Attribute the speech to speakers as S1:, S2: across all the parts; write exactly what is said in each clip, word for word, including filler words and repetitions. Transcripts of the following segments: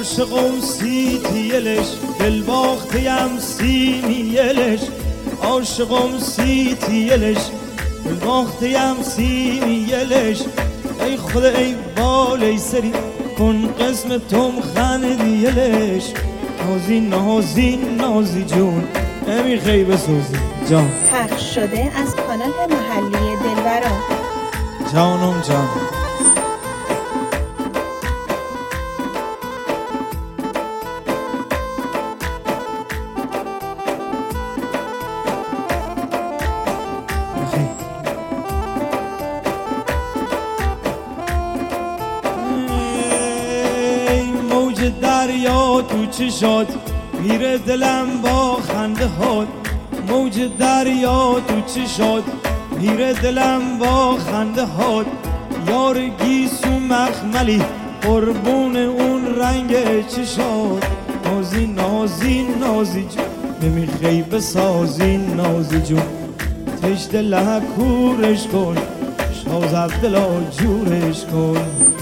S1: عاشقم سیتیلش دل باختیم سیمیلش عاشقم سیتیلش دل باختیم سیمیلش ای خدا ای بال ای سری کن قسم توم خندیلش نازی نازی نازی جون نمیخوای بسوزی جان.
S2: پخش شده از کانال محلی دلبران.
S1: جانم جان. موج دریا تو چشات میره دلم با خنده هات موج دریا تو چشات میره دلم با خنده هات یار گیسو مخملی قربون اون رنگ چشات نازی نازی نازی جون نمیخوای بسازی نازی جون تش دل کورش کن شازد دلا جورش کن.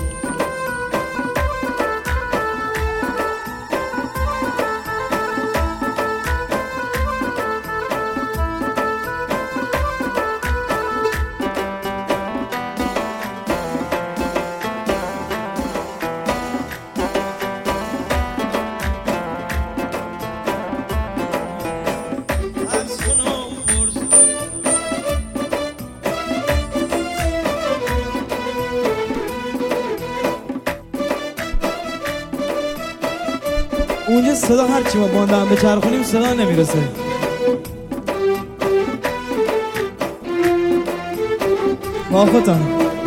S1: اونجا صدا هرچی ما باندم به چرخونیم صدا نمیرسه. با خودتان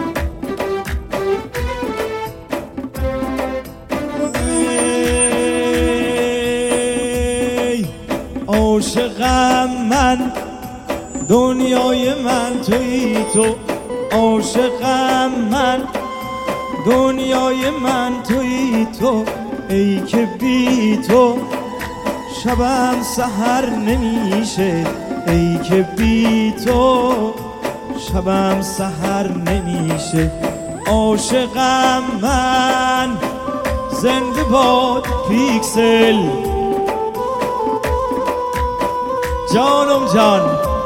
S1: عاشقم من دنیای من تویی تو عاشقم من دنیای من تویی تو ای که بی تو شبم سحر نمیشه ای که بی تو شبم سحر نمیشه عاشقم من زنده باد پیکسل جانم جان.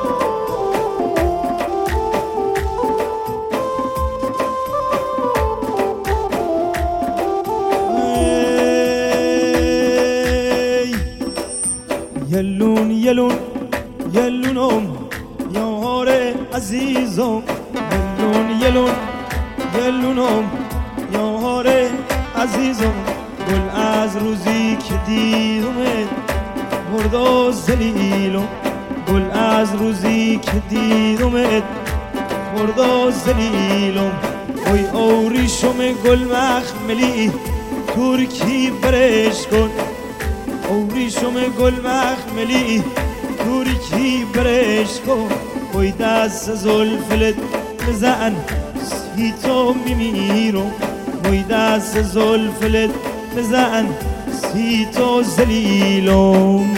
S1: یلون یلون یلونم یار عزیزم یلون یلون یلونم یار عزیزم گل از روزی که دیدمت مرد زلیلم گل از روزی که دیدمت مرد زلیلم اوی اوریشم گل مخملی ترکی برش کن اوریشم گل مخملی ترکی برش کن اوی دست زلفلت بزن سی تو میمیرم اوی دست زلفلت بزن سی تو زلیلم.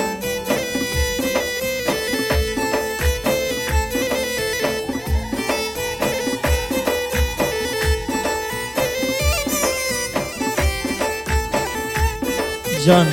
S1: جان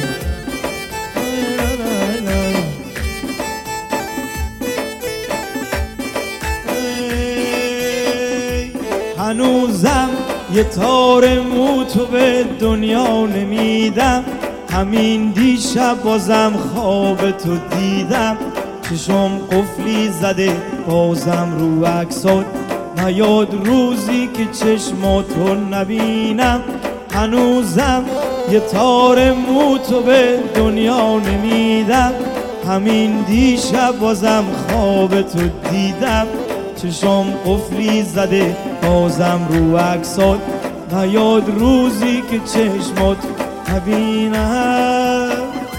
S1: هنوزم یه تار موتو به دنیا نمیدم همین دیشب بازم خواب تو دیدم چشم قفلی زده بازم رو عکسات نیاد روزی که چشماتو نبینم هنوزم یه تار موتو به دنیا نمیدم همین دیشب بازم خواب تو دیدم چشم قفلی زده بازم رو عکسات نیاد روزی که چشمات نبینم.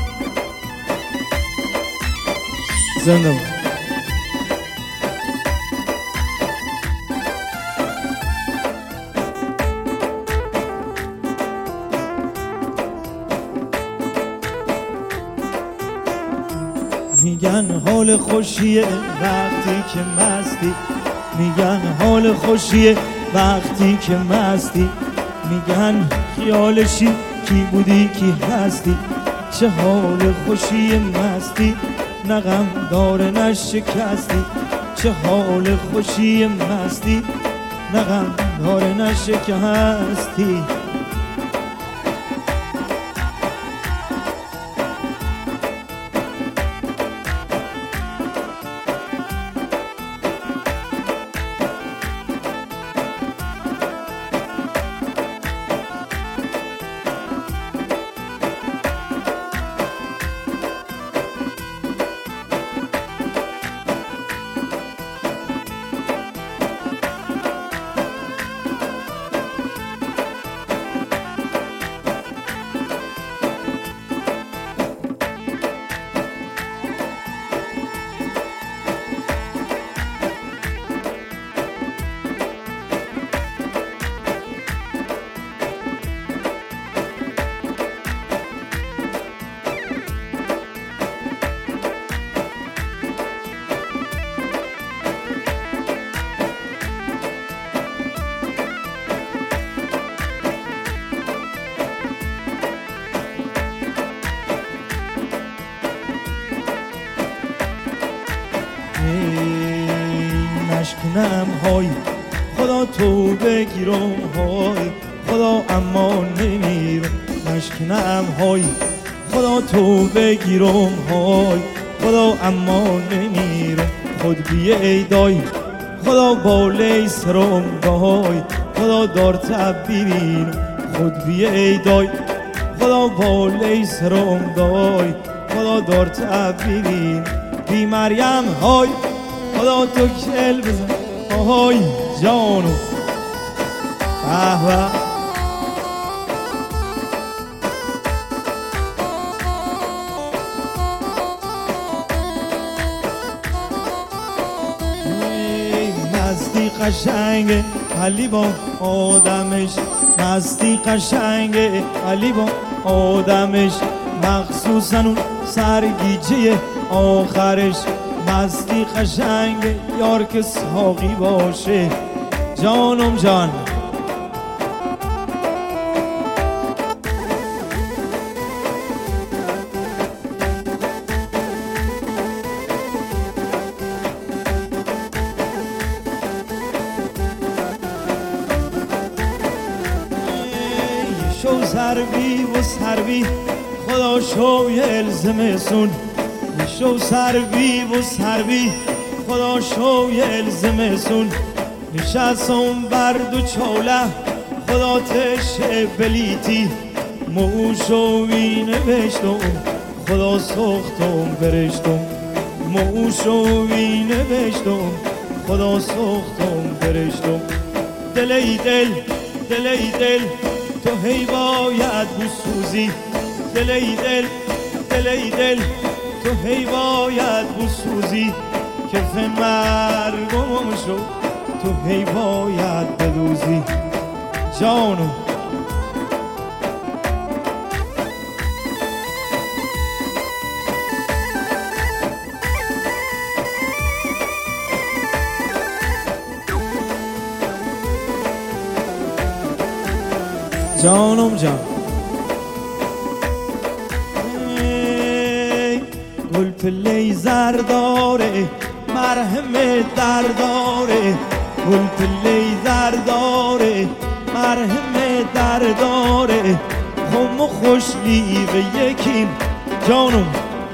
S1: زنده میگن حال خوشیه وقتی که مستی میگن حال خوشیه وقتی که مستی میگن خیالشی کی بودی کی هستی، چه حال خوشی مستی، نه غم داره نه شکستی، چه حال خوشی مستی، نه غم داره نه شکستی. نشکنم های خدا تو بگیرم های خدا اما نمیرم، نشکنم های خدا تو بگیرم های خدا اما نمیرم، خود بیایدای خدا بالای سرم دای خدا دار تب ببینم، خود بیایدای خدا بالای سرم دای خدا دار تب ببینم. بی مریم های خدا تو کل بزن آهای جانو به به مستی قشنگه علی با آدمش، مستی قشنگه علی با آدمش، مخصوصا اون سرگیجه آخرش، مستی قشنگه یار که ساقی باشه جانم جان. شو سروی و سروی خدا شو یلزم سون، شو سروی و سروی خدا شو یلزم سون، نشستم بر دو چاله خدا تشه بلیتی، موشوی نوشتم خدا سختم برشتم، موشوی نوشتم خدا سختم برشتم. دلی دل دلی دل تو هی باید بسوزی، دلی دل دلی دل تو هی باید بسوزی، که فن مرگم شو تو هی باید بدوزی جانو. جانم جان گل پله زرداره مرهم درداره، گل پله زرداره مرهم درداره، خم و خوشلی به یکیم جانم،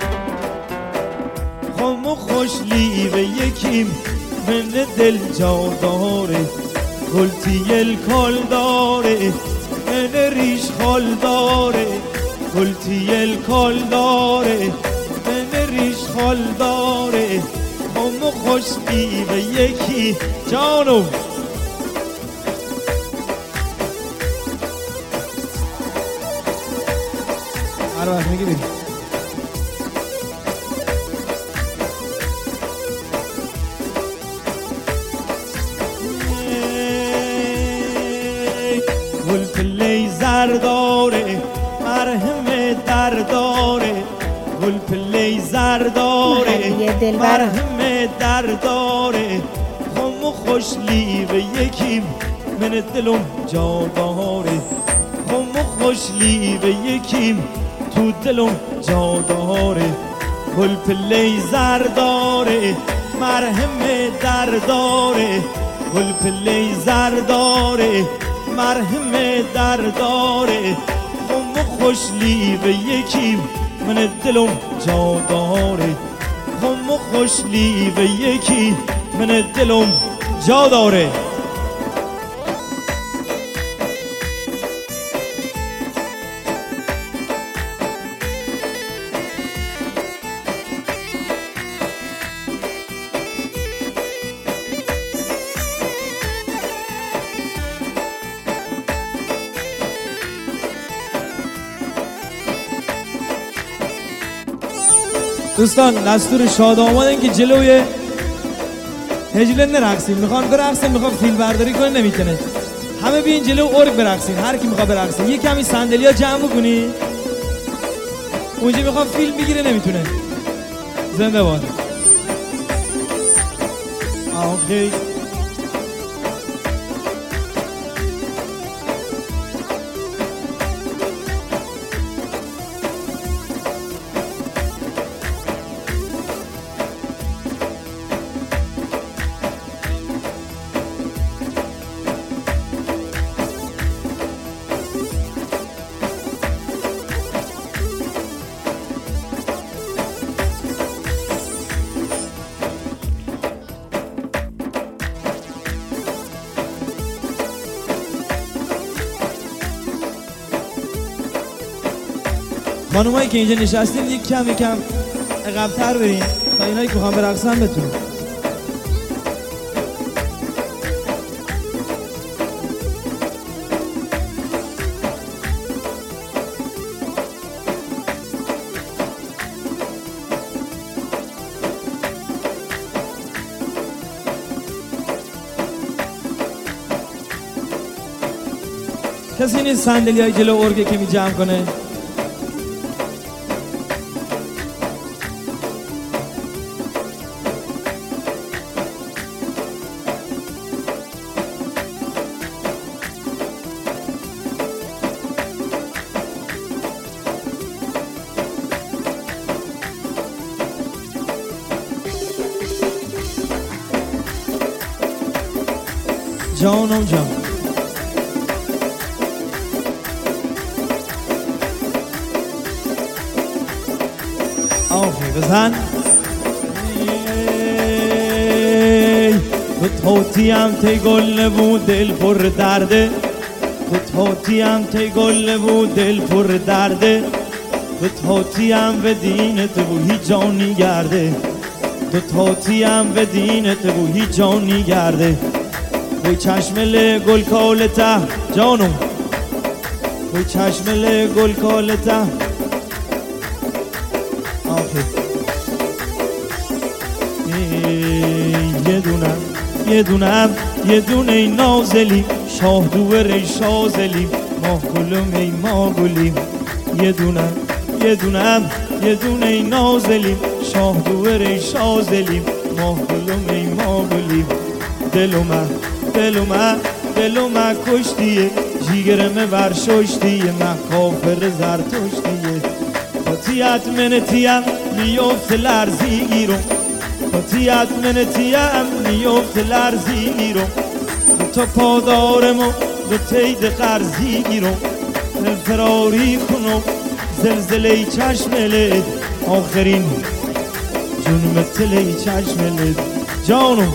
S1: خم و خوشلی به یکیم من دل جا داره، گل تیل کل داره من ریش خال داره، گل تیل کل داره من ریش خال داره، خم و خوشلی به یکی جانو. هر وقت میگی بریم گل پله زرداره مرهم درداره، گل پله زرداره مرهم درداره، خم و خوشلی به یکیم من دلم جا داره، خم و خوشلی به یکیم تو دلم جا داره گل پله زرداره مرهم درداره گل پله زرداره مرهم درداره خم و خوشلی به یکیم من دلم جا داره خم و خوشلی به یکی من دلم جا داره دوستان دستور شاد آمدن که جلوی هجله نرقصیم میخوان برقصیم میخوان فیلم برداری کنه نمیتونه همه بیین جلو ارگ برقصین هر کی میخواد برقصین یه کمی صندلی‌ها جمع بکنی اونجا میخواد فیلم بگیره نمیتونه زنده باد اوکی خانومایی که اینجا نشستین یک کم یک کم عقب‌تر برین تا اینایی که میخوان برقصن بتونن کسی نیست صندلی‌های جلو ارگه که می جمع کنه جانم جان آفی بزن تو توتیم تی گل نبود دل پر درده تو توتیم تی گل نبود دل پر درده تو توتیم به دینت و هیچ جانی گرده تو توتیم به دینت و هیچ جانی گرده وی چشمل گل کالته جانم وی چشمل گل کالته آخه یه دونم یه دونم یه دونه نازلی شاه دوره شازلی ماه گلم ای ما گلیم یه دونم یه دونم یه دونه نازلی شاه دوره شازلی ماه گلم ای ما گلیم دلومه دلومه دلومه کشتیه جیگرمه برششتیه من کافر زرتشتیه پاتیت منتیم میفت لرزی گیرم پاتیت منتیم میفت لرزی گیرم تو پادارم و دو تید قرضی گیرم دل فراری کنم زلزله چشملت آخرین جنوم تله چشملت جانم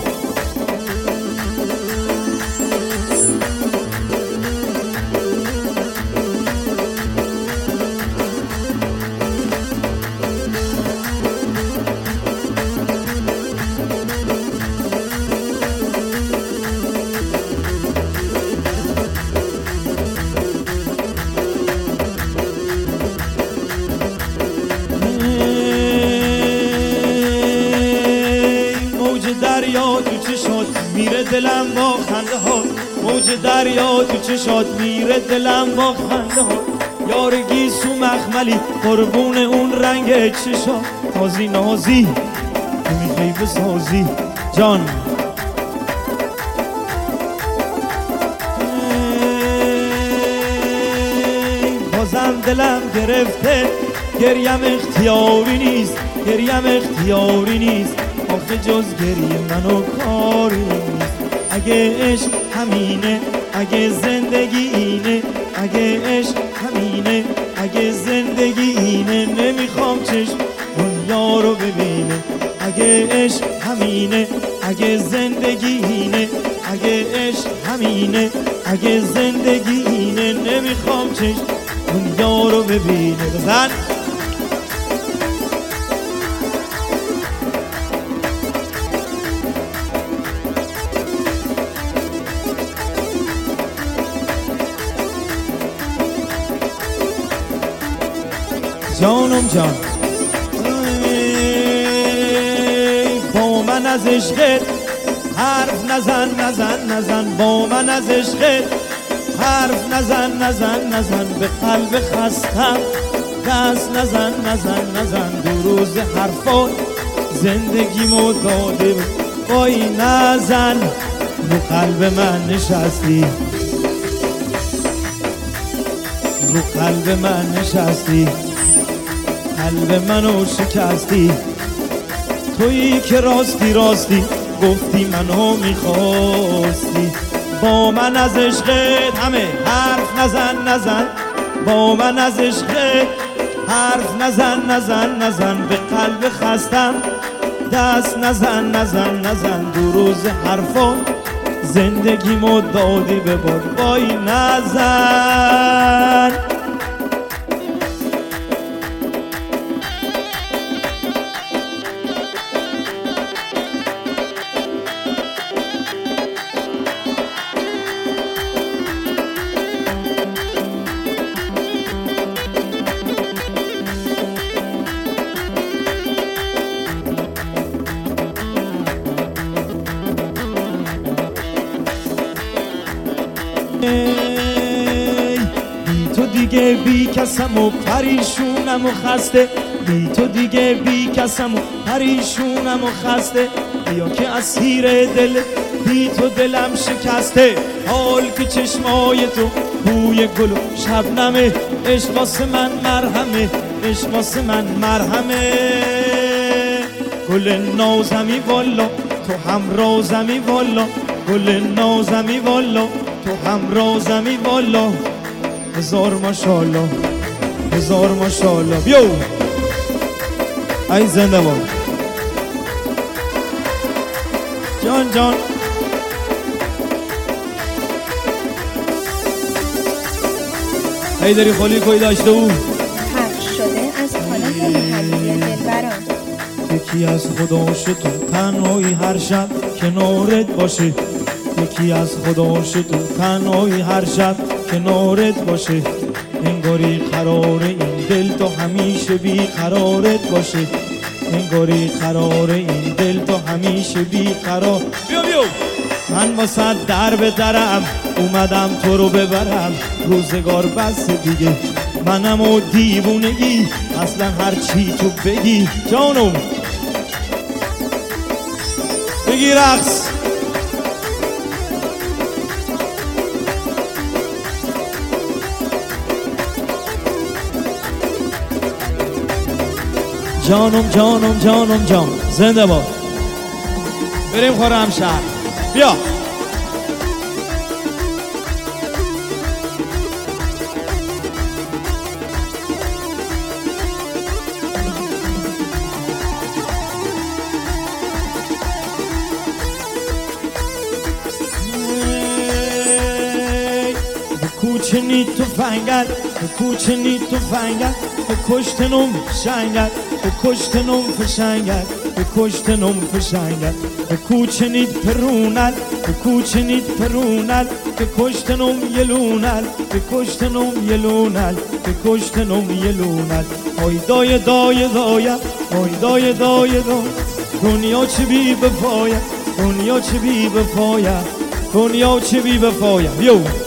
S1: دریا تو چشات میره دلم با خنده ها موج دریا تو چشات میره دلم با خنده ها یار گیسو مخملی قربون اون رنگ چشات نازی نازی تو میخوای بسازی جان من دلم گرفته، گریم اختیاری نیست، گریم اختیاری نیست، آخه جز گریه منو کاری نیست. اگه عشق همینه، اگه زندگی اینه، اگه عشق همینه، اگه زندگی اینه، نمیخوام چشم اون یارو ببینه. اگه عشق همینه، اگه زندگی اینه، اگه عشق همینه، اگه زندگی اینه، نمیخوام چشم اون یارو ببینه. بزن جانم جان با من از عشقت حرف نزن نزن نزن، با من از عشقت حرف نزن نزن نزن، به قلب خستم دست نزن نزن نزن. دو روز حرفات زندگیمو داده، وای نزن رو قلب من نشستی، رو قلب من نشستی، قلب منو شکستی. تویی که راستی راستی گفتی منو میخواستی. با من از عشقت همه حرف نزن نزن، با من از عشقت حرف نزن نزن نزن، به قلب خستم دست نزن نزن نزن. دو روز حرفات زندگیمو دادی به باد، وای نزن. بی تو دیگه بی کسم و پریشونم و خسته، بی تو دیگه بی کسم و پریشونم و خسته. بیا که اسیر دل بی تو دلم شکسته، حال که چشمای تو بوی گل و شبنمه. عشق واسه من مرهمه، عشق واسه من مرهمه. گل نازمی والا تو هم رازمی والا، گل نازمی والا تو هم رازمی والا. هزار ماشالله هزار ماشالله. بیو ای زنده باد جان جان. ای داری خالی کوی داشته او
S2: پخش شده از کانال محلی دلبران.
S1: یکی از خدا شتون تنهایی هر شب کنارت باشه، یکی از خدا شتون تنهایی هر شب کنارت باشه. انگاری قرار این دل تو همیشه بی قرارت باشه، انگاری قرار این دل تو همیشه بی قرار. بیو بیو من واسه در به درم اومدم تو رو ببرم، روزگار بس دیگه منم و دیوونگی، اصلا هر چی تو بگی جانم بگی رقص. جانم جانم جانم جان زنده باد. بریم خرمشهر بیا. کوچنی تو فنگر، کوچنی تو فنگر، کشتنم شنگر، کشتنم فشنگر، کشتنم فشنگر. کوچنید پرونل، کوچنید پرونل، کشتنم یلونل، کشتنم یلونل، کشتنم یلونل. آی دای دای دای، آی دای دای دای. دنیا چه بی بفاید، دنیا چه بی بفاید، دنیا چه بی بفاید. بیو